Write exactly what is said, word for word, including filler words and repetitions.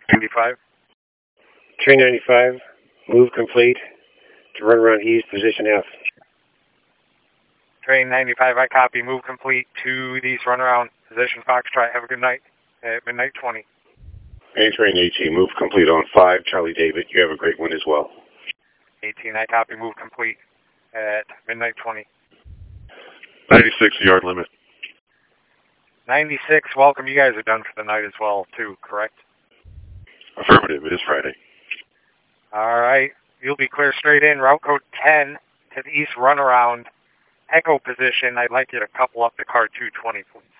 ninety-five. Train ninety-five, move complete to run around east, position F. Train ninety-five, I copy. Move complete to the east, run around, position Foxtrot. Have a good night at midnight twenty. A Train eighteen, move complete on five, Charlie David. You have a great one as well. eighteen, I copy. Move complete at midnight twenty. ninety-six, yard limit. ninety-six, welcome. You guys are done for the night as well, too, correct? Affirmative, it is Friday. All right. You'll be clear straight in. Route code ten to the east, run around. Echo position. I'd like you to couple up the car two twenty, please.